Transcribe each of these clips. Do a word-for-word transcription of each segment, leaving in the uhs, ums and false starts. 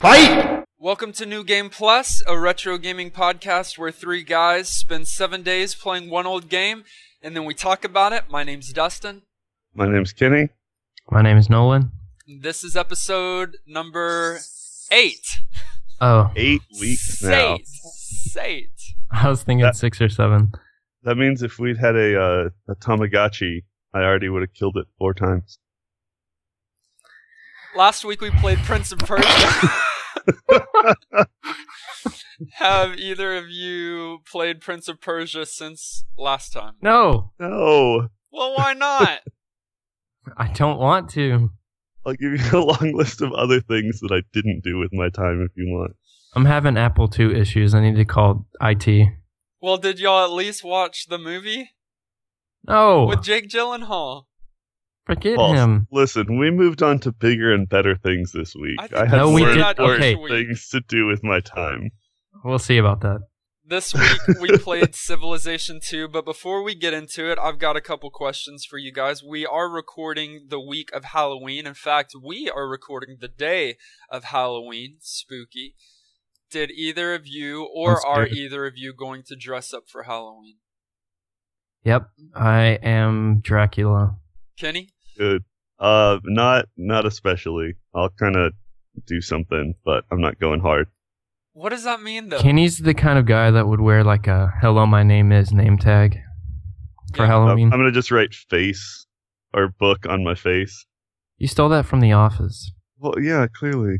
Fight! Welcome to New Game Plus, a retro gaming podcast where three guys spend seven days playing one old game, and then we talk about it. My name's Dustin. My name's Kenny. My name is Nolan. This is episode number eight. Oh. Eight weeks now. Eight. Eight. I was thinking That- six or seven. That means if we'd had a, uh, a Tamagotchi, I already would have killed it four times. Last week we played Prince of Persia. Have either of you played Prince of Persia since last time? No, No. Well, why not? I don't want to. I'll give you a long list of other things that I didn't do with my time if you want. I'm having Apple two issues. I need to call I T. Well, did y'all at least watch the movie No, with Jake Gyllenhaal? forget False. him. Listen, we moved on to bigger and better things this week. I think I had No, we more did- important okay. things to do with my time. We'll see about that. This week we played Civilization two, but before we get into it, I've got a couple questions for you guys. We are recording the week of Halloween. In fact, we are recording the day of Halloween. Spooky. Did either of you, or I'm are scared. either of you going to dress up for Halloween? Yep, I am Dracula. Kenny? Good. Uh, not not especially. I'll kind of do something, but I'm not going hard. What does that mean, though? Kenny's the kind of guy that would wear like a "Hello, my name is" name tag for Yeah. I'm, Halloween. I'm gonna just write face or book on my face. You stole that from The Office. Well, yeah, clearly.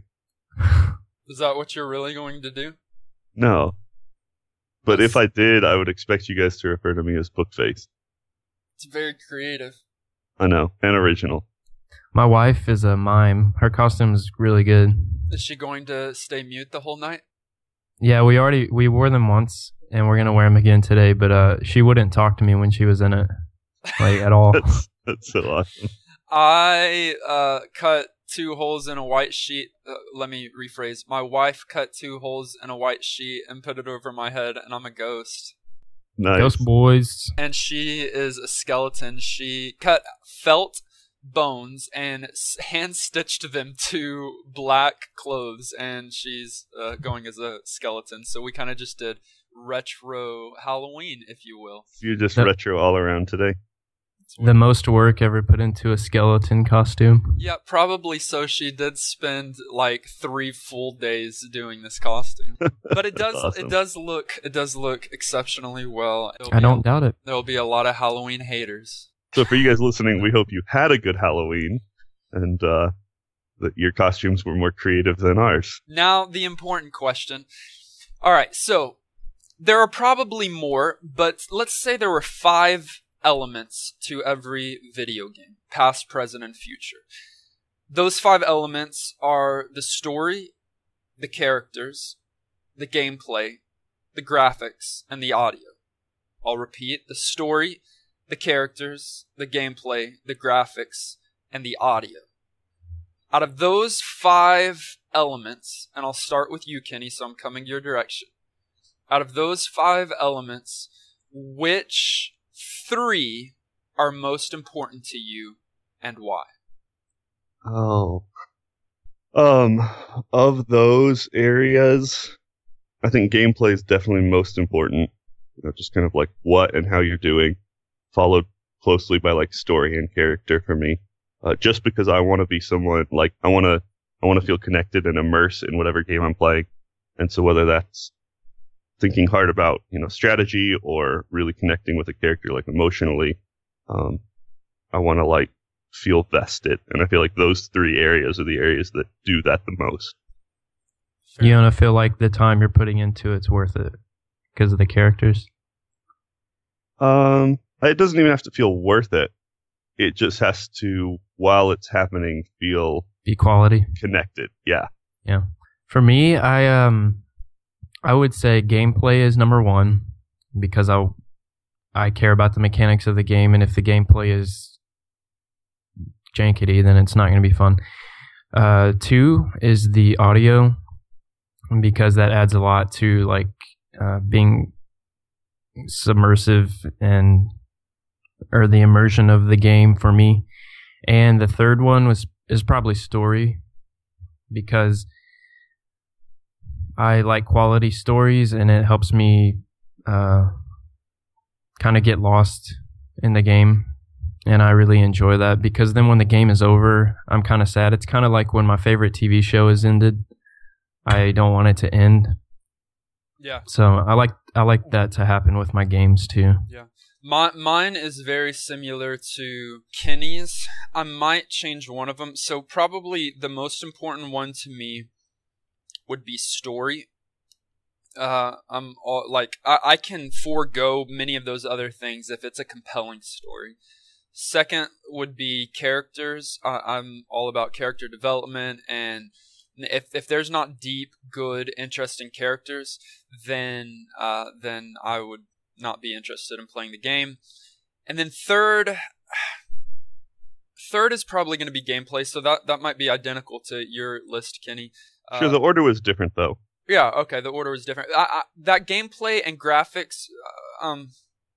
Is that what you're really going to do? No. But if I did, I would expect you guys to refer to me as Bookface. It's very creative. I know, and original. My wife is a mime. Her costume is really good. Is she going to stay mute the whole night? Yeah, we already we wore them once, and we're gonna wear them again today. But uh, she wouldn't talk to me when she was in it, like at all. That's that's so awesome. I uh, cut two holes in a white sheet. Uh, let me rephrase. My wife cut two holes in a white sheet and put it over my head, and I'm a ghost. Nice. Ghost boys. And she is a skeleton. She cut felt bones and s- hand stitched them to black clothes, and she's uh, going as a skeleton. So we kind of just did retro Halloween, if you will. You're just Yep. retro all around today. The most work ever put into a skeleton costume. Yeah, probably so. She did spend like three full days doing this costume, but it does Awesome. it does look it does look exceptionally well. It'll I be don't a- doubt it. There'll be a lot of Halloween haters. So for you guys listening, we hope you had a good Halloween and uh, that your costumes were more creative than ours. Now the important question. All right, so there are probably more, but let's say there were five elements to every video game, past, present, and future. Those five elements are the story, the characters, the gameplay, the graphics, and the audio. I'll repeat: the story, the characters, the gameplay, the graphics, and the audio. Out of those five elements, and I'll start with you, Kenny, so I'm coming your direction. Out of those five elements, which three are most important to you and why? Oh. Um, of those areas, I think gameplay is definitely most important. You know, just kind of like what and how you're doing, followed closely by like story and character for me. Uh, just because I want to be someone like I want to, I want to feel connected and immerse in whatever game I'm playing, and so whether that's thinking hard about you know strategy or really connecting with a character like emotionally, um, I want to like feel vested, and I feel like those three areas are the areas that do that the most. You want to feel like the time you're putting into it's worth it because of the characters. Um, it doesn't even have to feel worth it. It just has to, while it's happening, feel Equality. connected. Yeah. Yeah. For me, I um, I would say gameplay is number one because I I care about the mechanics of the game, and if the gameplay is jankety, then it's not going to be fun. Uh, two is the audio because that adds a lot to like uh, being submersive and or the immersion of the game for me. And the third one was is probably story because I like quality stories, and it helps me uh, kind of get lost in the game. And I really enjoy that because then when the game is over, I'm kind of sad. It's kind of like when my favorite T V show is ended. I don't want it to end. Yeah. So I like I like that to happen with my games too. Yeah. My, mine is very similar to Kenny's. I might change one of them. So probably the most important one to me would be story. Uh, I'm all, like I, I can forego many of those other things if it's a compelling story. Second would be characters. Uh, I'm all about character development, and if if there's not deep, good, interesting characters, then uh, then I would not be interested in playing the game. And then third, third is probably going to be gameplay. So that that might be identical to your list, Kenny. Uh, Sure, the order was different though. Yeah, okay, the order was different. I, I, that gameplay and graphics, uh, um,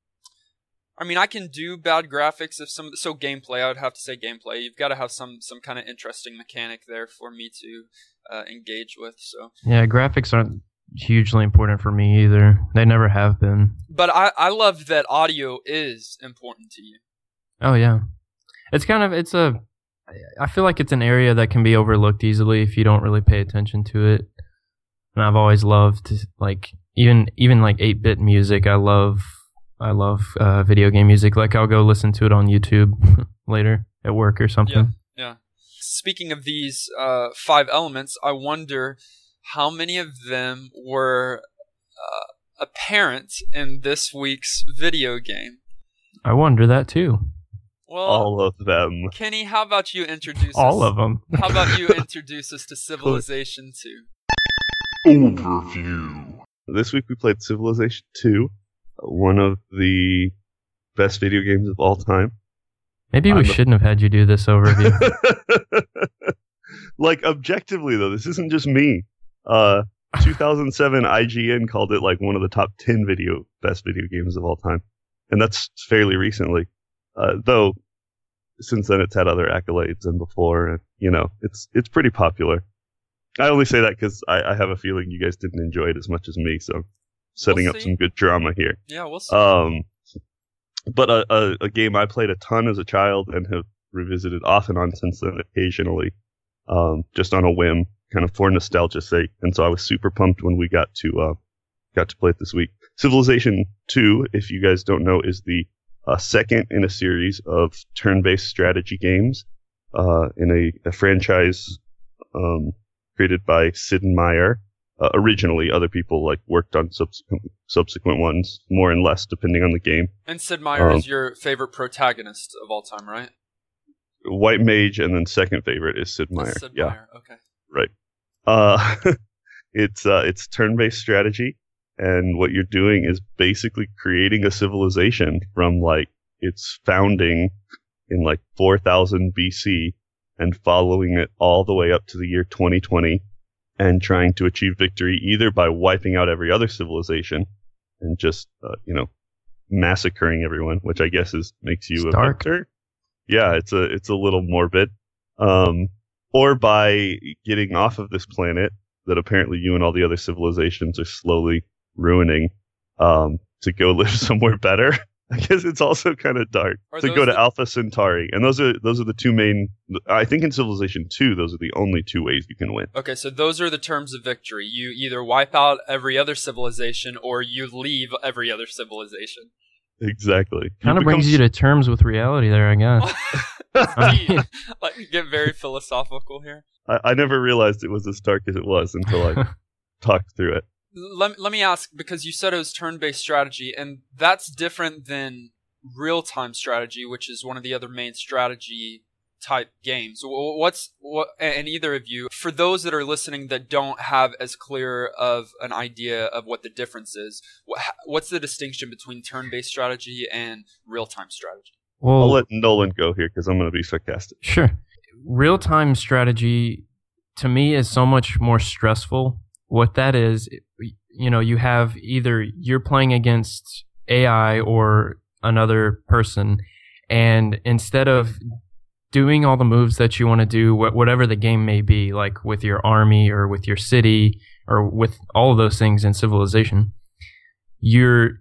I mean, I can do bad graphics if some. So gameplay, I would have to say gameplay. You've got to have some some kind of interesting mechanic there for me to uh, engage with. So yeah, graphics aren't hugely important for me either. They never have been. But I I love that audio is important to you. Oh yeah, it's kind of it's a. I feel like it's an area that can be overlooked easily if you don't really pay attention to it. And I've always loved like even even like eight-bit music. I love. I love uh, video game music. Like, I'll go listen to it on YouTube later at work or something. Yeah, yeah. Speaking of these uh, five elements, I wonder how many of them were uh, apparent in this week's video game. I wonder that too. Well, all of them. Kenny, how about you introduce all us? of them. How about you introduce us to Civilization two? Overview. This week we played Civilization two. One of the best video games of all time. Maybe we I'm shouldn't have had you do this overview. Like, objectively, though, this isn't just me. Uh, two thousand seven I G N called it like one of the top ten video best video games of all time. And that's fairly recently. Uh, though, since then it's had other accolades than before. And, you know, it's it's pretty popular. I only say that because I, I have a feeling you guys didn't enjoy it as much as me, so... setting we'll up some good drama here. Yeah, we'll see. Um, but a, a, a game I played a ton as a child and have revisited off and on since then occasionally, um, just on a whim, kind of for nostalgia's sake. And so I was super pumped when we got to uh, got to play it this week. Civilization two, if you guys don't know, is the uh, second in a series of turn-based strategy games uh, in a, a franchise um, created by Sid Meier. Uh, originally, other people like worked on subsequent subsequent ones, more and less depending on the game. And Sid Meier um, is your favorite protagonist of all time, right? White Mage, and then second favorite is Sid Meier. Sid yeah, Meier. Okay. right. Uh, it's uh, it's turn-based strategy, and what you're doing is basically creating a civilization from like its founding in like four thousand B C and following it all the way up to the year twenty twenty. And trying to achieve victory either by wiping out every other civilization and just, uh, you know, massacring everyone, which I guess is makes you It's a dark. victor. Yeah, it's a it's a little morbid. Um, or by getting off of this planet that apparently you and all the other civilizations are slowly ruining, um, to go live somewhere better. I guess it's also kind of dark Are to those go to the- Alpha Centauri, and those are those are the two main. I think in Civilization two, those are the only two ways you can win. Okay, so those are the terms of victory. You either wipe out every other civilization or you leave every other civilization. Exactly. Kind of brings you to terms with reality there, I guess. Deep. Like, get very philosophical here. I, I never realized it was as dark as it was until I talked through it. Let, let me ask, because you said it was turn-based strategy, and that's different than real-time strategy, which is one of the other main strategy type games. Wh- What's what? And either of you, for those that are listening that don't have as clear of an idea of what the difference is, wh- what's the distinction between turn-based strategy and real-time strategy? Well, I'll let Nolan go here because I'm going to be sarcastic. sure. Real-time strategy, to me, is so much more stressful. What that is, you know, you have either you're playing against A I or another person, and instead of doing all the moves that you want to do, wh- whatever the game may be, like with your army or with your city or with all of those things in Civilization, you're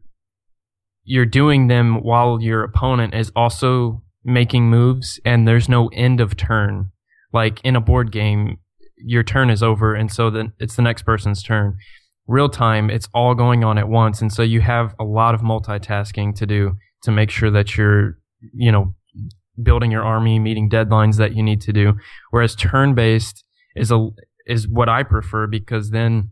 you're doing them while your opponent is also making moves, and there's no end of turn. Like in a board game, your turn is over, and so then it's the next person's turn. Real time, it's all going on at once, and so you have a lot of multitasking to do to make sure that you're, you know, building your army, meeting deadlines that you need to do. Whereas turn-based is a is what I prefer, because then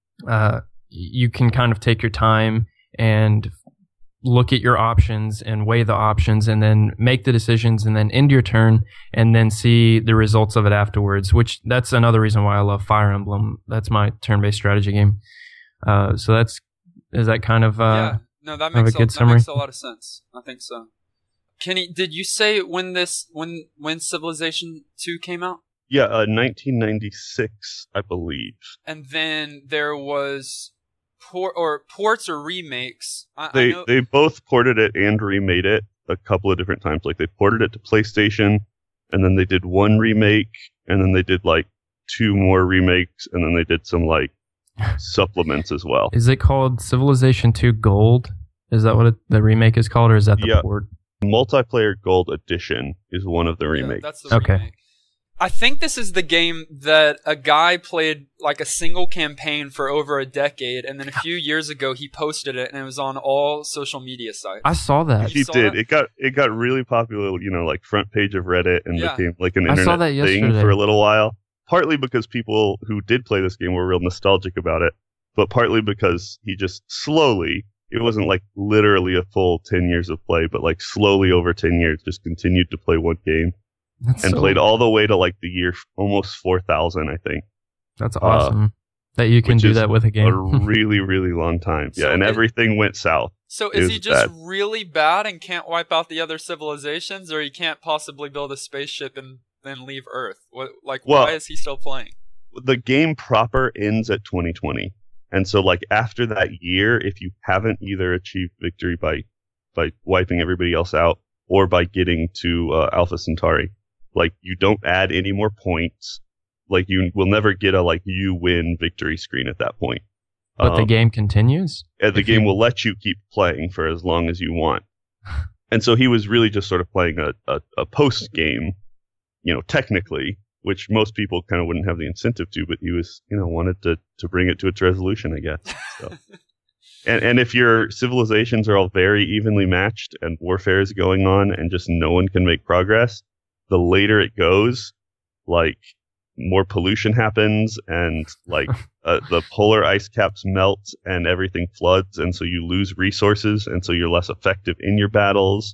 uh, you can kind of take your time and look at your options and weigh the options and then make the decisions and then end your turn and then see the results of it afterwards, which that's another reason why I love Fire Emblem. That's my turn-based strategy game. Uh, so that's, is that kind of, uh, yeah, no, that makes, a, a that makes a lot of sense. I think so. Kenny, did you say when this, when, when Civilization two came out? Yeah, uh, nineteen ninety-six, I believe. And then there was port or ports or remakes. I, they I know- they both ported it and remade it a couple of different times. Like they ported it to PlayStation, and then they did one remake, and then they did like two more remakes, and then they did some like supplements as well. Is it called Civilization two Gold? Is that what it, the remake is called, or is that the yeah. port? Multiplayer Gold Edition is one of the remakes. Yeah, that's the okay. remake. I think this is the game that a guy played like a single campaign for over a decade, and then a few years ago he posted it, and it was on all social media sites. I saw that. He saw did. that? It got it got really popular, you know, like front page of Reddit, and Yeah. became like an I saw internet that thing yesterday. for a little while. Partly because people who did play this game were real nostalgic about it, but partly because he just slowly, it wasn't like literally a full ten years of play, but like slowly over ten years just continued to play one game. That's And so- played all the way to like the year almost four thousand, I think. That's awesome. Uh, that you can which do is that with a game. A really, really long time. So Yeah, and it- everything went south. So It is was he just bad. really bad and can't wipe out the other civilizations, or he can't possibly build a spaceship and then leave Earth? What, like, Well- why is he still playing? The game proper ends at twenty twenty. And so like after that year, if you haven't either achieved victory by by wiping everybody else out or by getting to uh, Alpha Centauri, like you don't add any more points. Like you will never get a like you win victory screen at that point. But the Um, game continues? and the If game you- will let you keep playing for as long as you want. And so he was really just sort of playing a, a, a post game, you know, technically, which most people kind of wouldn't have the incentive to, but he was, you know, wanted to, to bring it to its resolution, I guess. So. and, and if your civilizations are all very evenly matched and warfare is going on and just no one can make progress, the later it goes, like more pollution happens and like uh, the polar ice caps melt and everything floods, and so you lose resources, and so you're less effective in your battles,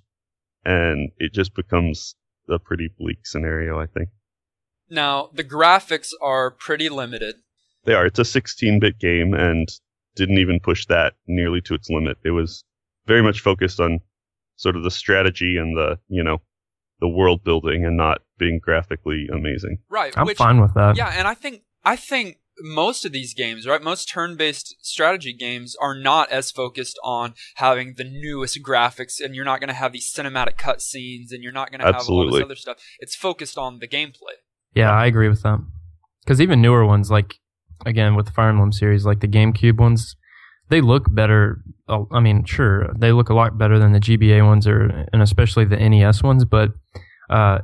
and it just becomes a pretty bleak scenario, I think. Now, the graphics are pretty limited. They are. It's a sixteen-bit game and didn't even push that nearly to its limit. It was very much focused on sort of the strategy and the, you know, the world building and not being graphically amazing. Right. I'm which, fine with that. Yeah, and I think I think most of these games, right, most turn-based strategy games are not as focused on having the newest graphics, and you're not going to have these cinematic cutscenes, and you're not going to have all Absolutely. this other stuff. It's focused on the gameplay. Yeah, I agree with that. Because even newer ones, like, again, with the Fire Emblem series, like the GameCube ones, they look better. oh, I mean, sure, they look a lot better than the G B A ones, or and especially the N E S ones, but uh,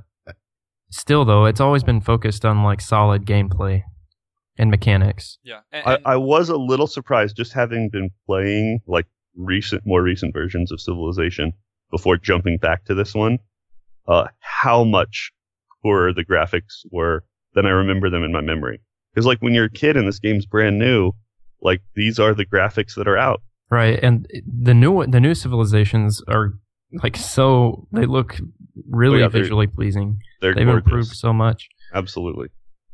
still, though, it's always been focused on, like, solid gameplay and mechanics. Yeah. And, I, and- I was a little surprised, just having been playing like recent, more recent versions of Civilization before jumping back to this one, uh, how much poorer the graphics were than I remember them in my memory. Because like when you're a kid and this game's brand new, like these are the graphics that are out. Right, and the new the new civilizations are like so they look really Oh, yeah, they're- visually pleasing. They're They've gorgeous. improved so much. Absolutely.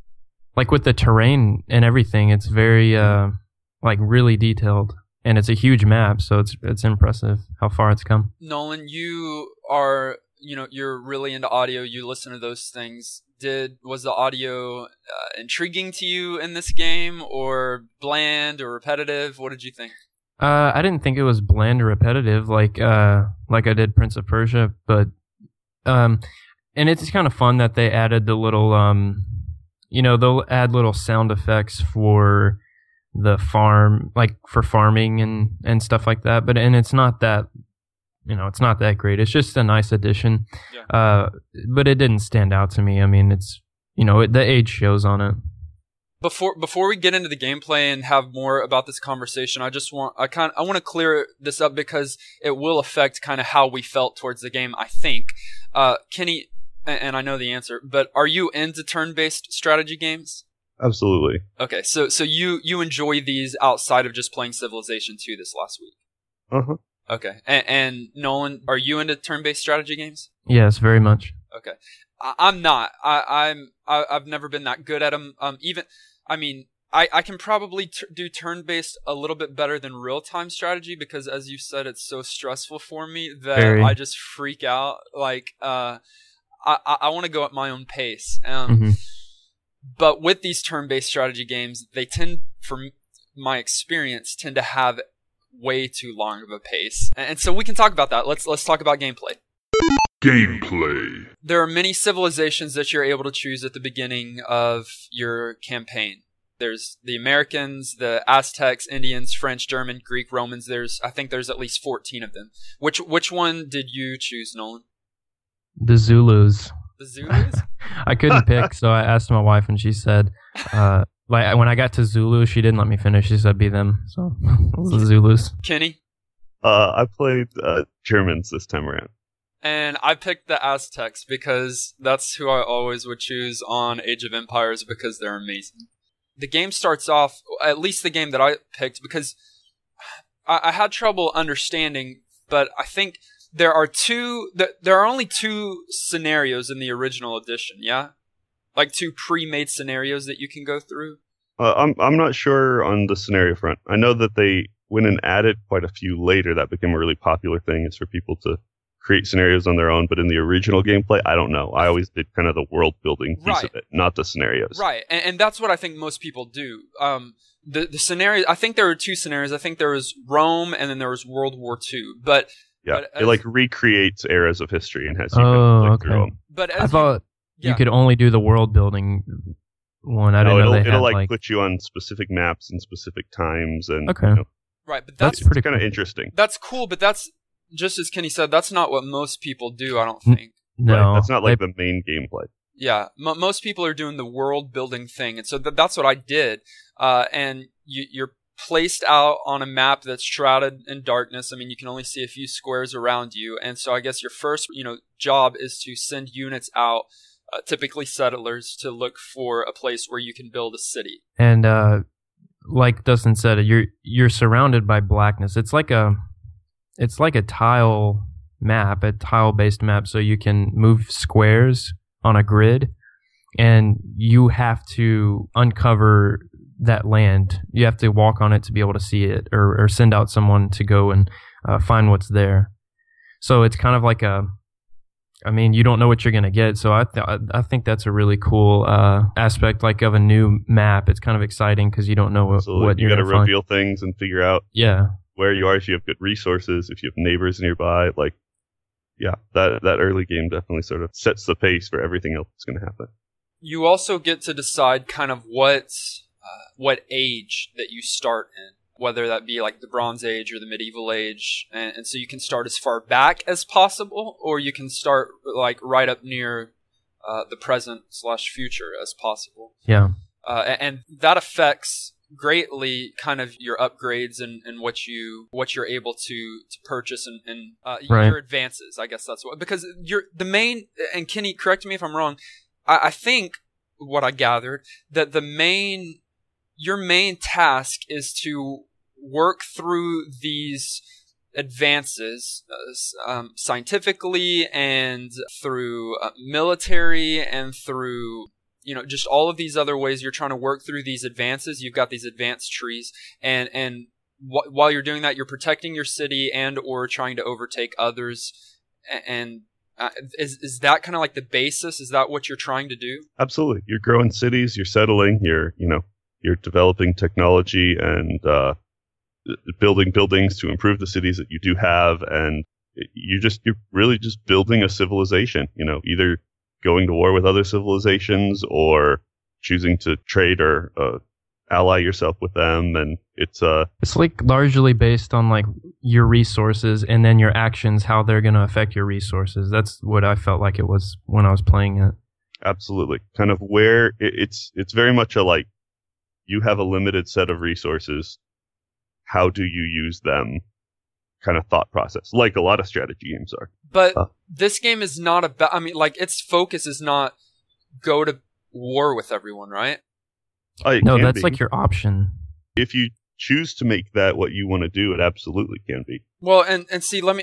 Like with the terrain and everything, it's very uh like really detailed, and it's a huge map, so it's it's impressive how far it's come. Nolan, you are, you know, you're really into audio. You listen to those things. Did was the audio uh, intriguing to you in this game, or bland or repetitive? What did you think? Uh, I didn't think it was bland or repetitive like uh like I did Prince of Persia, but um, and it's kind of fun that they added the little um, you know, they'll add little sound effects for the farm, like for farming and, and stuff like that. But and it's not that, you know, it's not that great. It's just a nice addition. Yeah. Uh, but it didn't stand out to me. I mean, it's, you know, it, the age shows on it. Before before we get into the gameplay and have more about this conversation, I just want I kind I want to clear this up because it will affect kind of how we felt towards the game. I think, uh, Kenny, and, and I know the answer, but are you into turn-based strategy games? Absolutely. Okay, so so you you enjoy these outside of just playing Civilization two this last week? Uh huh. Okay, and, and Nolan, are you into turn-based strategy games? Yes, very much. Okay, I, I'm not. I, I'm I, I've never been that good at them. Um, even. I mean, I, I can probably t- do turn-based a little bit better than real-time strategy because, as you said, it's so stressful for me that Very. I just freak out. Like, uh, I, I, I want to go at my own pace. Um, mm-hmm. But with these turn-based strategy games, they tend, from my experience, tend to have way too long of a pace. And, and so we can talk about that. Let's let's talk about gameplay. Gameplay. There are many civilizations that you're able to choose at the beginning of your campaign. There's the Americans, the Aztecs, Indians, French, German, Greek, Romans. There's, I think there's at least fourteen of them. Which which one did you choose, Nolan? The Zulus. The Zulus? I couldn't pick, so I asked my wife, and she said, uh, like when I got to Zulu, she didn't let me finish. She said, "Be them." So the Zulus. Kenny? Uh, I played uh, Germans this time around. And I picked the Aztecs because that's who I always would choose on Age of Empires because they're amazing. The game starts off, at least the game that I picked, because I, I had trouble understanding, but I think there are two, there are only two scenarios in the original edition, yeah? Like two pre-made scenarios that you can go through? Uh, I'm I'm not sure on the scenario front. I know that they went and added quite a few later. That became a really popular thing, is for people to create scenarios on their own, but in the original gameplay, I don't know. I always did kind of the world building piece right. of it, not the scenarios. Right, and, and that's what I think most people do. Um, the the scenario, I think there were two scenarios. I think there was Rome, and then there was World War Two. But yeah, but as, it like recreates eras of history and has you oh, okay. through them. But as I thought you, yeah. you could only do the world building one. I no, didn't know it'll, they it'll had, like, like put you on specific maps and specific times, and okay, you know, right. But that's, that's pretty kind of cool. interesting. That's cool, but that's. Just as Kenny said, that's not what most people do, I don't think. No. Right, that's not like they, the main gameplay. Yeah, m- most people are doing the world-building thing, and so th- that's what I did. Uh, and you, you're placed out on a map that's shrouded in darkness. I mean, you can only see a few squares around you, and so I guess your first, you know, job is to send units out, uh, typically settlers, to look for a place where you can build a city. And uh, like Dustin said, you're you're surrounded by blackness. It's like a It's like a tile map, a tile-based map, so you can move squares on a grid, and you have to uncover that land. You have to walk on it to be able to see it, or, or send out someone to go and uh, find what's there. So it's kind of like a, I mean, you don't know what you're going to get, so I th- I think that's a really cool uh, aspect, like of a new map. It's kind of exciting because you don't know what, so what you you're going to find. reveal things and figure out. Yeah. Where you are, if you have good resources, if you have neighbors nearby, like, yeah, that that early game definitely sort of sets the pace for everything else that's going to happen. You also get to decide kind of what uh, what age that you start in, whether that be like the Bronze Age or the Medieval Age, and, and so you can start as far back as possible, or you can start like right up near uh, the present slash future as possible. Yeah, uh, and, and that affects greatly kind of your upgrades and, and what you what you're able to to purchase and, and uh, right. your advances. I guess that's what, because you're the main, and Kenny, correct me if I'm wrong, I, I think what I gathered that the main your main task is to work through these advances uh, um, scientifically and through uh, military and through, you know, just all of these other ways you're trying to work through these advances. You've got these advanced trees, and and wh- while you're doing that, you're protecting your city and or trying to overtake others. And uh, is is that kind of like the basis? Is that what you're trying to do? Absolutely. You're growing cities. You're settling. You're you know you're developing technology and uh, building buildings to improve the cities that you do have, and you just you're really just building a civilization. You know, either going to war with other civilizations or choosing to trade or uh, ally yourself with them, and it's uh It's like largely based on like your resources and then your actions, how they're going to affect your resources. That's what I felt like it was when I was playing it. absolutely kind of where it, it's it's very much a like you have a limited set of resources. How do you use them? Kind of thought process, like a lot of strategy games are. But Uh. this game is not about. I mean, like its focus is not go to war with everyone, right? Uh, it No, can that's be. like your option. If you choose to make that what you want to do, it absolutely can be. Well, and and see, let me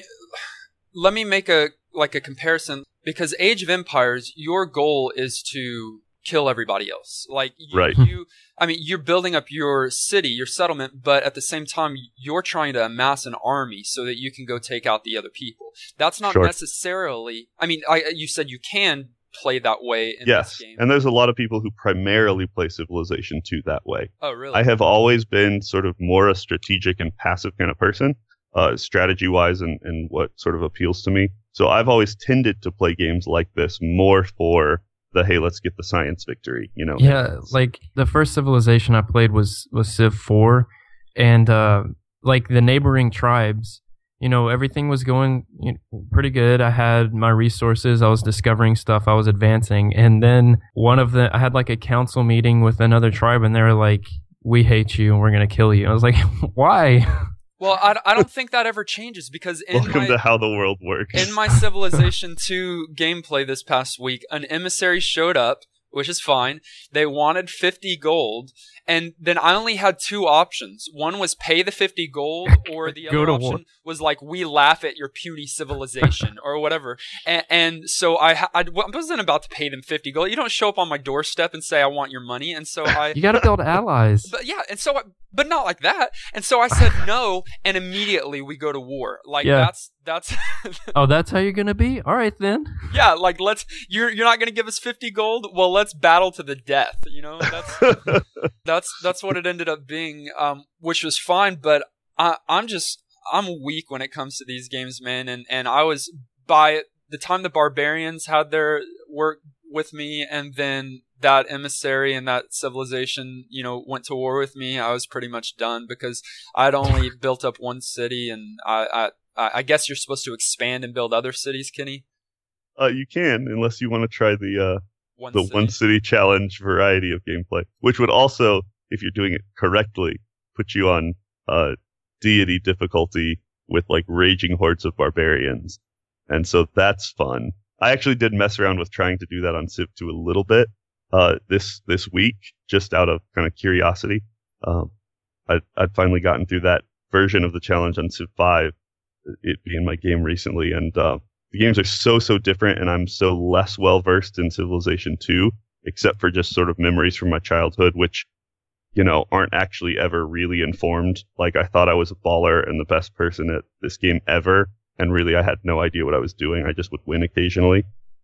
let me make a like a comparison, because Age of Empires, your goal is to kill everybody else. Like you, Right. you I mean, you're building up your city, your settlement, but at the same time, you're trying to amass an army so that you can go take out the other people. That's not Sure. necessarily. I mean, I you said you can play that way in Yes, this game. and there's a lot of people who primarily play Civilization two that way. Oh, really? I have always been sort of more a strategic and passive kind of person, uh, strategy-wise, and, and what sort of appeals to me. So I've always tended to play games like this more for the, hey, let's get the science victory, you know? Yeah, like the first Civilization I played was was Civ four, and uh, like the neighboring tribes, you know, everything was going you know, pretty good. I had my resources, I was discovering stuff, I was advancing, and then one of the I had like a council meeting with another tribe, and they were like, "We hate you, and we're gonna kill you." I was like, "Why?" Well, I, I don't think that ever changes, because in Welcome my, to how the world works. in my Civilization two gameplay this past week, an emissary showed up, which is fine. They wanted fifty gold, and then I only had two options. One was pay the fifty gold, or the Go other to option war. was like, we laugh at your puny civilization, or whatever. And, and so I, ha- I wasn't about to pay them fifty gold. You don't show up on my doorstep and say, I want your money. And so I... You got to build allies. But yeah, and so, I, but not like that. And so I said no, and immediately we go to war. Like Yeah. that's that's Oh, that's how you're gonna be? All right then. yeah. Like let's you're you're not gonna give us fifty gold. Well, let's battle to the death. You know, that's that's that's what it ended up being, um, which was fine. But I I'm just I'm weak when it comes to these games, man. And and I was by the time the barbarians had their work with me, and then that emissary and that civilization, you know, went to war with me, I was pretty much done, because I'd only built up one city, and I, I, I guess you're supposed to expand and build other cities, Kenny. uh, you can, unless you want to try the uh, One the city. one city challenge variety of gameplay, which would also, if you're doing it correctly, put you on uh, deity difficulty with like raging hordes of barbarians, and so that's fun. I actually did mess around with trying to do that on Civ two a little bit uh, this this week, just out of kind of curiosity. Um, I'd, I'd finally gotten through that version of the challenge on Civ five, it being my game recently, and uh, the games are so, so different, and I'm so less well-versed in Civilization two, except for just sort of memories from my childhood, which, you know, aren't actually ever really informed. Like, I thought I was a baller and the best person at this game ever, and really I had no idea what I was doing. I just would win occasionally.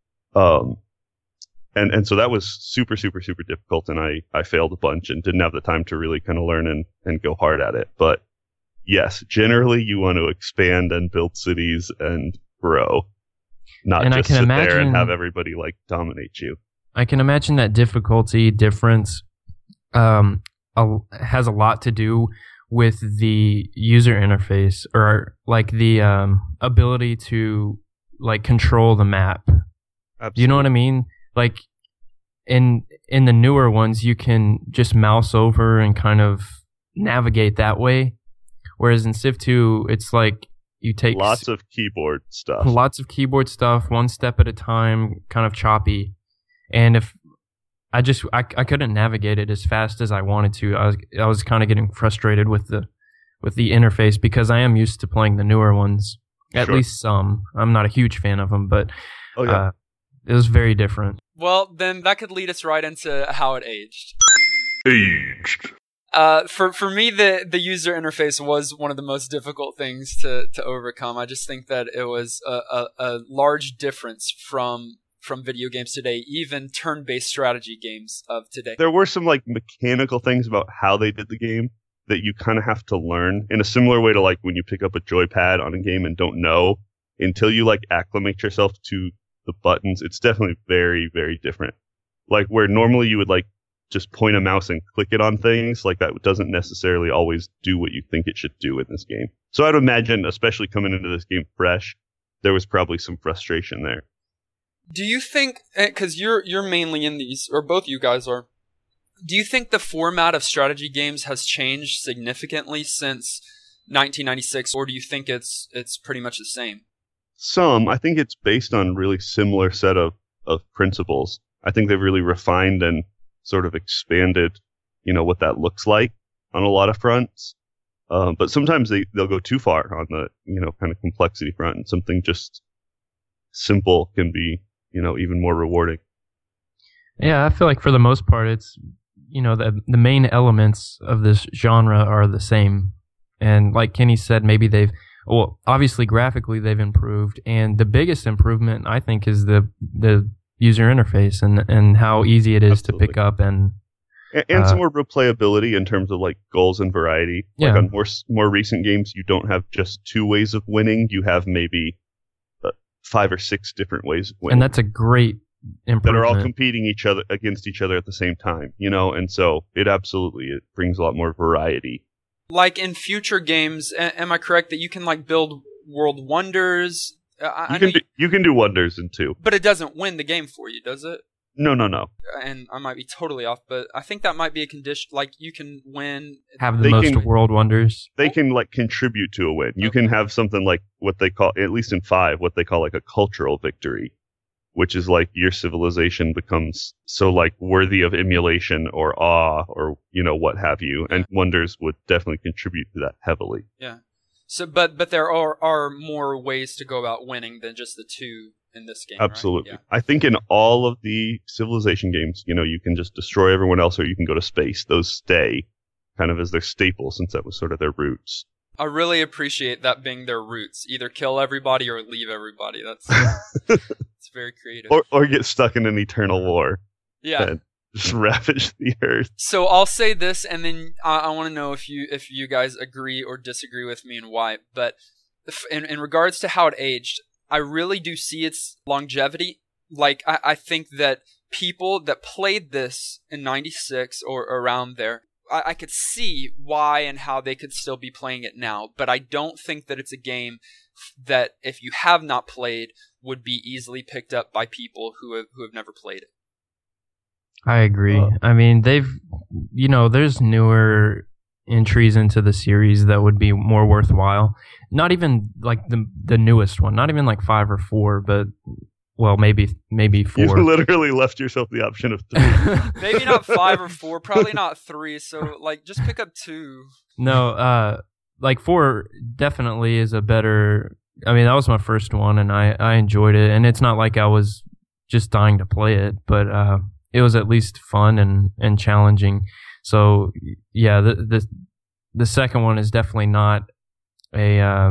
Um, and, and so that was super, super, super difficult, and I, I failed a bunch and didn't have the time to really kind of learn and, and go hard at it. But yes, generally you want to expand and build cities and grow, not And I just can sit there and imagine- have everybody like dominate you. I can imagine that difficulty difference um, a, has a lot to do with the user interface, or like the um, ability to like control the map. Absolutely. You know what I mean? Like in in the newer ones, you can just mouse over and kind of navigate that way, whereas in Civ two, it's like you take Lots of keyboard stuff. lots of keyboard stuff, one step at a time, kind of choppy. And if I just I, I couldn't navigate it as fast as I wanted to, I was I was kind of getting frustrated with the with the interface, because I am used to playing the newer ones, at Sure. least some. I'm not a huge fan of them, but Oh, yeah. uh, it was very different. Well, then that could lead us right into how it aged. Aged. Uh, for for me, the the user interface was one of the most difficult things to to overcome. I just think that it was a, a, a large difference from from video games today, even turn-based strategy games of today. There were some like mechanical things about how they did the game that you kind of have to learn in a similar way to like when you pick up a joypad on a game and don't know until you like acclimate yourself to the buttons. It's definitely very, very different. Like where normally you would like just point a mouse and click it on things, like that doesn't necessarily always do what you think it should do in this game. So I'd imagine, especially coming into this game fresh, there was probably some frustration there. Do you think, because you're you're mainly in these, or both you guys are, do you think the format of strategy games has changed significantly since nineteen ninety-six, or do you think it's it's pretty much the same? Some. I think it's based on really similar set of, of principles. I think they've really refined and sort of expanded, you know, what that looks like on a lot of fronts. Um, but sometimes they, they'll go too far on the, you know, kind of complexity front, and something just simple can be, you know, even more rewarding. Yeah, I feel like for the most part, it's, you know, the the main elements of this genre are the same. And like Kenny said, maybe they've, well, obviously graphically they've improved. And the biggest improvement, I think, is the the user interface and, and how easy it is Absolutely. to pick up. And And, and uh, some more replayability in terms of like goals and variety. Yeah. Like on more more recent games, you don't have just two ways of winning. You have maybe uh, five or six different ways of winning. and that's a great that improvement. are all competing each other against each other at the same time, you know, and so it absolutely it brings a lot more variety. Like in future games, a- am I correct that you can like build world wonders? Uh, I, You I know can you, do, you can do wonders in two. but it doesn't win the game for you, does it? No, no, no. And I might be totally off, but I think that might be a condition. Like you can win. have the They most can- world wonders. They can like contribute to a win. You can have something like what they call, at least in five, what they call like a cultural victory, which is like your civilization becomes so like worthy of emulation or awe or, you know, what have you. And wonders would definitely contribute to that heavily. Yeah. So, but but there are are more ways to go about winning than just the two in this game. right? Absolutely. Yeah. I think in all of the civilization games, you know, you can just destroy everyone else or you can go to space. Those stay kind of as their staple since that was sort of their roots. I really appreciate that being their roots. Either kill everybody or leave everybody. That's it's very creative. Or or get stuck in an eternal war yeah. and just ravage the earth. So I'll say this, and then I, I want to know if you if you guys agree or disagree with me and why. But if, in in regards to how it aged, I really do see its longevity. Like I, I think that people that played this in ninety-six or around there, I, I could see why and how they could still be playing it now. But I don't think that it's a game that if you have not played would be easily picked up by people who have who have never played it. I agree. Uh, I mean, they've, you know, there's newer entries into the series that would be more worthwhile. Not even like the the newest one, not even like five or four, but well, maybe maybe four. You literally left yourself the option of three. Maybe not five or four, probably not three. So like, just pick up two. No, uh, like four definitely is a better. I mean, that was my first one, and I I enjoyed it. And it's not like I was just dying to play it, but uh, it was at least fun and, and challenging. So yeah, the the the second one is definitely not a uh,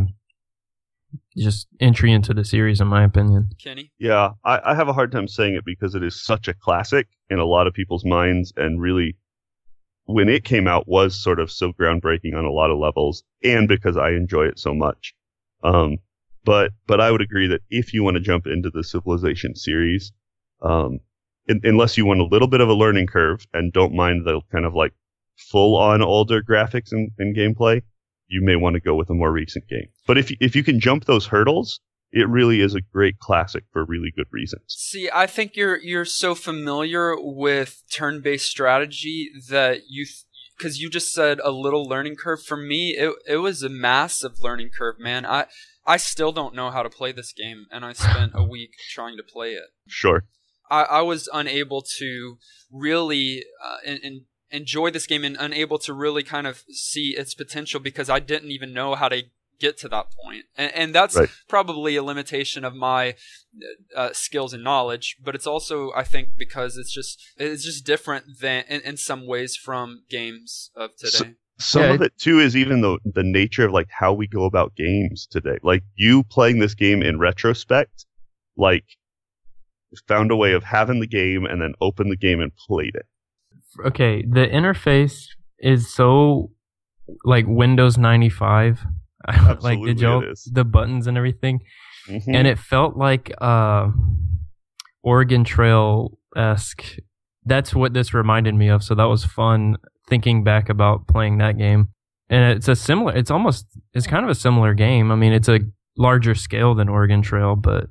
just entry into the series, in my opinion. Kenny? Yeah, I, I have a hard time saying it because it is such a classic in a lot of people's minds, and really, when it came out, was sort of so groundbreaking on a lot of levels, and because I enjoy it so much. Um, but but I would agree that if you want to jump into the Civilization series, um, in, unless you want a little bit of a learning curve and don't mind the kind of like full-on older graphics and, and gameplay, you may want to go with a more recent game. But if if you can jump those hurdles, it really is a great classic for really good reasons. See, I think you're you're so familiar with turn-based strategy that you, because you just said a little learning curve. For me, it it was a massive learning curve, man. I I still don't know how to play this game, and I spent a week trying to play it. Sure. I, I was unable to really uh, in, in enjoy this game and unable to really kind of see its potential because I didn't even know how to get to that point. And, and that's Right. probably a limitation of my uh, skills and knowledge, but it's also, I think, because it's just it's just different than in, in some ways from games of today. Some Yeah, of it too is even the the nature of like how we go about games today. Like you playing this game in retrospect, like found a way of having the game and then opened the game and played it. Okay, the interface is so like Windows ninety-five. like Absolutely did y'all it is. the buttons and everything, Mhm. and it felt like uh, Oregon Trail esque that's what this reminded me of. So that was fun thinking back about playing that game. And it's a similar, it's almost, it's kind of a similar game. I mean, it's a larger scale than Oregon Trail, but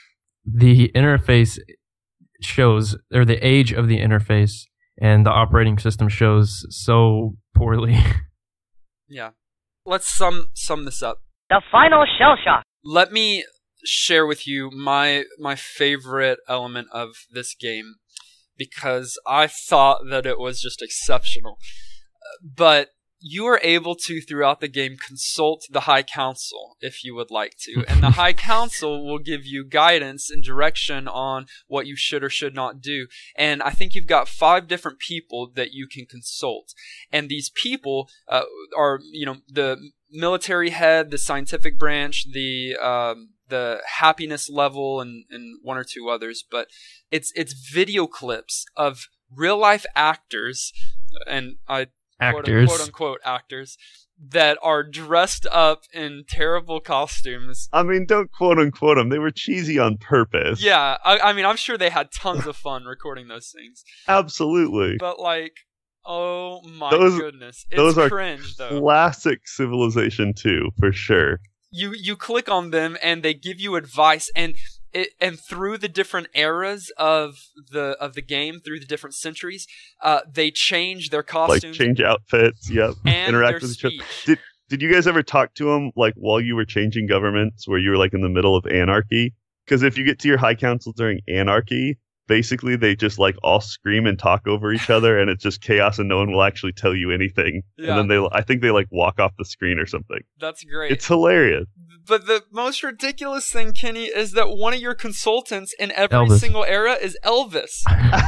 the interface shows, or the age of the interface and the operating system shows so poorly. Yeah. Let's sum sum this up. The final shell shock. Let me share with you my my favorite element of this game, because I thought that it was just exceptional. But you are able to, throughout the game, consult the High Council if you would like to. And the High Council will give you guidance and direction on what you should or should not do. And I think you've got five different people that you can consult. And these people uh, are, you know, the military head, the scientific branch, the um, the happiness level, and, and one or two others. But it's it's video clips of real life actors, and I actors, quote, quote unquote actors, that are dressed up in terrible costumes. I mean, don't quote unquote them. They were cheesy on purpose. Yeah, I, I mean, I'm sure they had tons of fun recording those things. Absolutely. But like, oh my those, goodness, it's those are cringe though. Classic Civilization two for sure. You you click on them and they give you advice, and it and through the different eras of the of the game, through the different centuries, uh, they change their costumes, like change outfits, yep, and interact their with speech. each other. Did Did you guys ever talk to them like while you were changing governments, where you were like in the middle of anarchy? Because if you get to your High Council during anarchy, basically they just like all scream and talk over each other, and it's just chaos, and no one will actually tell you anything. Yeah. And then they, I think they like walk off the screen or something. That's great. It's hilarious. But the most ridiculous thing, Kenny, is that one of your consultants in every Elvis. single era is Elvis.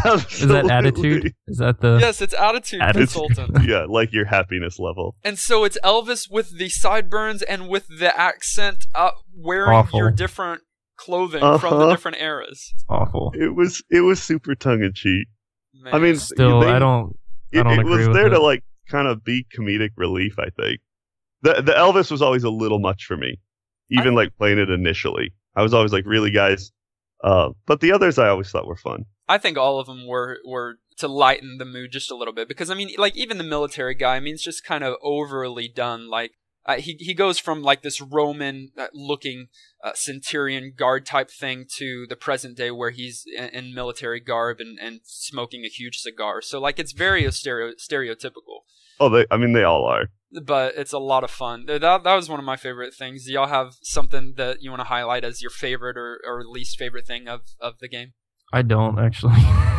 Is that attitude? Is that the Yes, it's attitude, Attitude. consultant. Yeah, like your happiness level. And so it's Elvis with the sideburns and with the accent, uh, wearing Awful. your different clothing Uh-huh. from the different eras. awful? It was it was super tongue in cheek. Man. I mean, Still, they- I don't. I It, don't it agree was with there it. to like kind of be comedic relief. I think the the Elvis was always a little much for me, even I- like playing it initially. I was always like, really, guys. Uh, but the others I always thought were fun. I think all of them were, were to lighten the mood just a little bit. Because, I mean, like, even the military guy, I mean, it's just kind of overly done. Like, uh, he, he goes from, like, this Roman-looking uh, centurion guard type thing to the present day where he's in, in military garb and, and smoking a huge cigar. So, like, it's very stereo, stereotypical. Oh, they. I mean, they all are. But it's a lot of fun. That, that was one of my favorite things. Do y'all have something that you want to highlight as your favorite or, or least favorite thing of, of the game? I don't actually.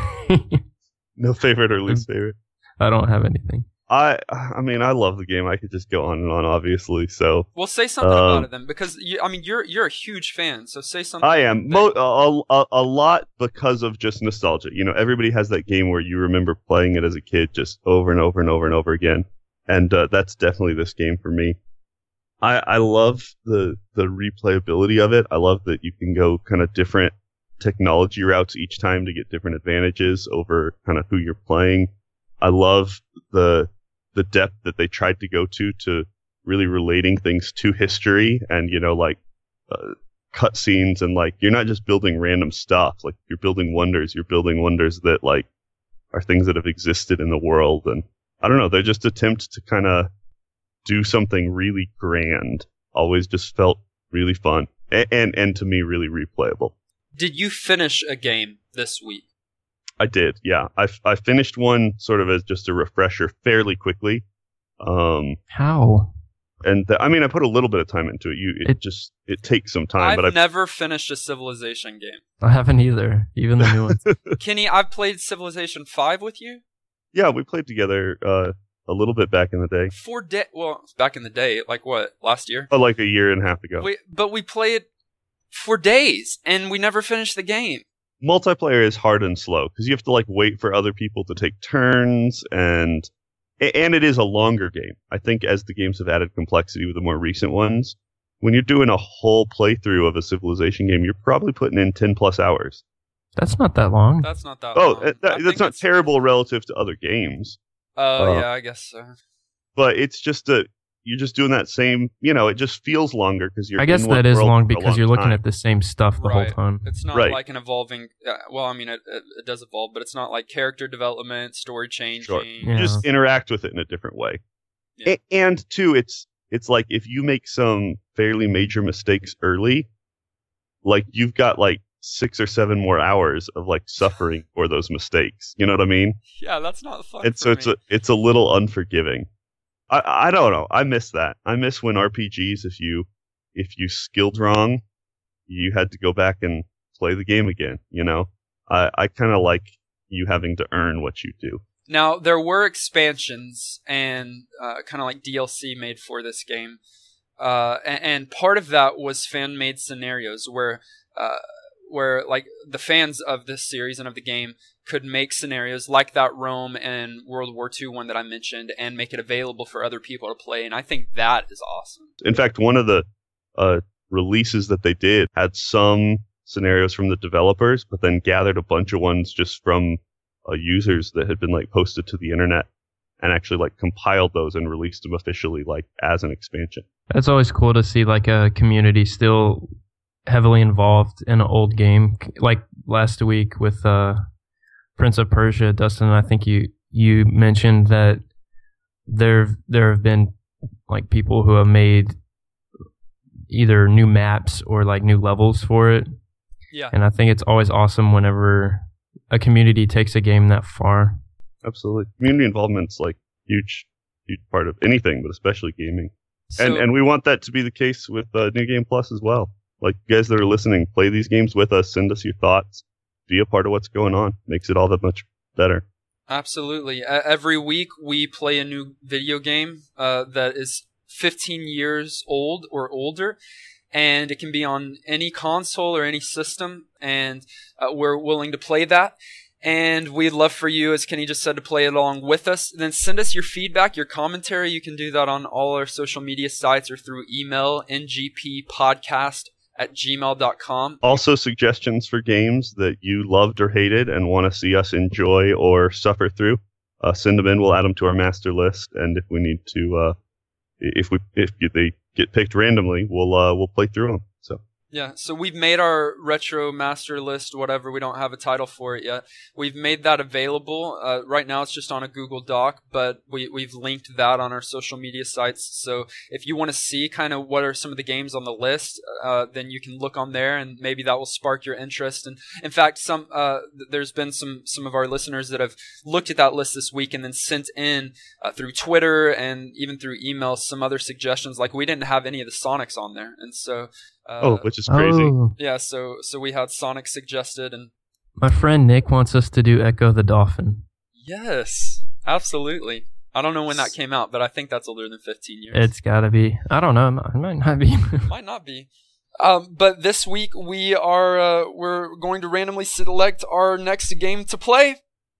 No favorite or least favorite. I don't have anything. I. I mean, I love the game. I could just go on and on, obviously. So Well, say something Um, about it then, because you, I mean, you're you're a huge fan. So say something. I am that- Mo- a, a, a lot because of just nostalgia. You know, everybody has that game where you remember playing it as a kid just over and over and over and over again. And uh, that's definitely this game for me. I I love the the replayability of it. I love that you can go kind of different technology routes each time to get different advantages over kind of who you're playing. I love the the depth that they tried to go to to really relating things to history, and you know, like uh, cutscenes, and like you're not just building random stuff. Like you're building wonders. You're building wonders that like are things that have existed in the world. And I don't know, they're just attempts to kind of do something really grand. Always just felt really fun, and, and and to me really replayable. Did you finish a game this week? I did, yeah. I, I finished one sort of as just a refresher fairly quickly. Um, How? and the, I mean, I put a little bit of time into it. You, it, It- just it takes some time, I've but I never finished a Civilization game. I haven't either. Even the new ones. Kenny, I've played Civilization five with you. yeah, we played together uh, a little bit back in the day, For day, well, back in the day, like what, last year? oh, like a year and a half ago. We, but we played for days, and we never finished the game. Multiplayer is hard and slow because you have to like wait for other people to take turns, and and it is a longer game. I think as the games have added complexity with the more recent ones, when you're doing a whole playthrough of a Civilization game, you're probably putting in ten plus hours. That's not that long. That's not that Oh, long. that, I think that's not it's- terrible relative to other games, Oh, Uh, yeah, I guess so. but it's just a you're just doing that same, you know, it just feels longer because you're I guess in one that is world long for a because long you're looking time. at the same stuff the Right. whole time. It's not Right. like an evolving. Uh, well, I mean, it, it, it does evolve, but it's not like character development, story changing. Sure. Yeah. You just interact with it in a different way. Yeah. A- and two, it's it's like if you make some fairly major mistakes early, like you've got like six or seven more hours of like suffering for those mistakes. You know what I mean? Yeah, that's not fun. And for so it's me. a it's a little unforgiving. I I don't know. I miss that. I miss when R P Gs, if you if you skilled wrong, you had to go back and play the game again. You know, I I kind of like you having to earn what you do. Now, there were expansions and uh, kind of like D L C made for this game. Uh, and, and part of that was fan-made scenarios where, uh, where like the fans of this series and of the game could make scenarios like that Rome and World War Two one that I mentioned and make it available for other people to play. And I think that is awesome. In fact, one of the uh, releases that they did had some scenarios from the developers, but then gathered a bunch of ones just from uh, users that had been like posted to the internet and actually like compiled those and released them officially like as an expansion. That's always cool to see like a community still heavily involved in an old game. Like last week with uh, Prince of Persia, Dustin, I think you you mentioned that there there have been like people who have made either new maps or like new levels for it. Yeah. And I think it's always awesome whenever a community takes a game that far. Absolutely. Community involvement's like huge, huge part of anything, but especially gaming. So, and and we want that to be the case with uh, New Game Plus as well. Like, you guys that are listening, play these games with us, send us your thoughts, be a part of what's going on. Makes it all that much better. absolutely. Uh, every week we play a new video game uh, that is fifteen years old or older, and it can be on any console or any system, and uh, we're willing to play that. And we'd love for you, as Kenny just said, to play along with us. Then send us your feedback, your commentary. You can do that on all our social media sites or through email, n g p podcast at gmail dot com. Also, suggestions for games that you loved or hated and want to see us enjoy or suffer through, uh, send them in. We'll add them to our master list. And if we need to, uh, if we if they get picked randomly, we'll uh, we'll play through them. So. Yeah, so we've made our retro master list, whatever. We don't have a title for it yet. We've made that available. Uh, right now it's just on a Google Doc, but we, we've linked that on our social media sites. So if you want to see kind of what are some of the games on the list, uh, then you can look on there and maybe that will spark your interest. And in fact, some uh, there's been some, some of our listeners that have looked at that list this week and then sent in uh, through Twitter and even through email some other suggestions. Like we didn't have any of the Sonics on there. And so... Uh, Oh, which is crazy. Oh, yeah, so so we had Sonic suggested, and my friend Nick wants us to do Echo the Dolphin. yes, absolutely. I don't know when that came out, but I think that's older than fifteen years. It's gotta be. I don't know. It might not be. Might not be. Um, but this week we are uh, we're going to randomly select our next game to play.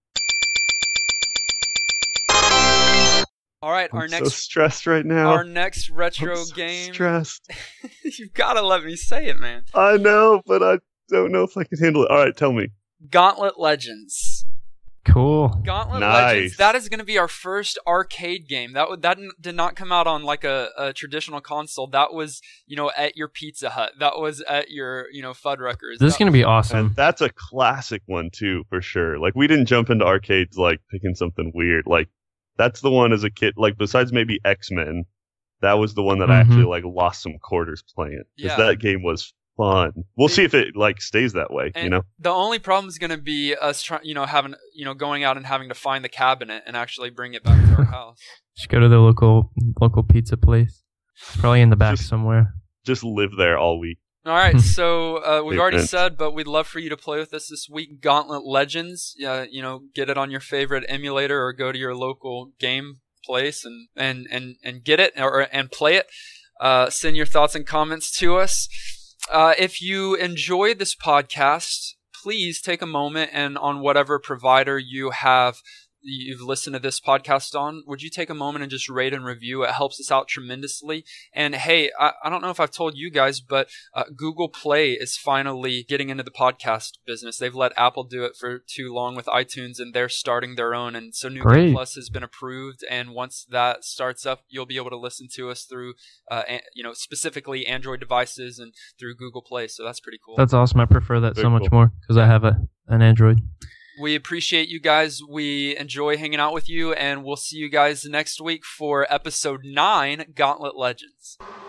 All right, I'm our so next stressed right now. our next retro I'm so game. stressed. You've got to let me say it, man. I know, but I don't know if I can handle it. All right, tell me. Gauntlet Legends. Cool. Gauntlet Nice. Legends. That is going to be our first arcade game. That would that did not come out on like a, a traditional console. That was, you know, at your Pizza Hut. That was at your, you know, Fuddruckers. This is That- gonna be And awesome. that's a classic one too, for sure. Like, we didn't jump into arcades like picking something weird. Like, that's the one as a kid. Like, besides maybe X-Men, that was the one that I Mhm. actually like lost some quarters playing because Yeah. that game was fun. We'll It- see if it like stays that way. And you know, the only problem is going to be us trying, you know, having, you know, going out and having to find the cabinet and actually bring it back to our house. Just go to the local local pizza place. It's probably in the back Just- somewhere. just live there all week. All right, so uh, we've already Statement. said, but we'd love for you to play with us this week. Gauntlet Legends. Uh, you know, get it on your favorite emulator or go to your local game place and and and, and get it or and play it. Uh, send your thoughts and comments to us. Uh, if you enjoyed this podcast, please take a moment and on whatever provider you have you've listened to this podcast on, would you take a moment and just rate and review? It helps us out tremendously. And hey, I, I don't know if I've told you guys, but uh, Google Play is finally getting into the podcast business. They've let Apple do it for too long with iTunes, and they're starting their own. And so New Game Plus has been approved, and once that starts up, you'll be able to listen to us through, uh, an, you know, specifically Android devices and through Google Play. So that's pretty cool. That's awesome. I prefer that Very so much cool. more because I have a an Android. We appreciate you guys. We enjoy hanging out with you, and we'll see you guys next week for episode nine, Gauntlet Legends.